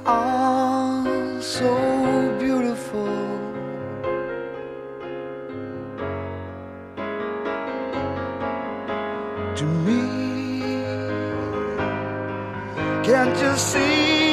are so beautiful. To me, can't you see?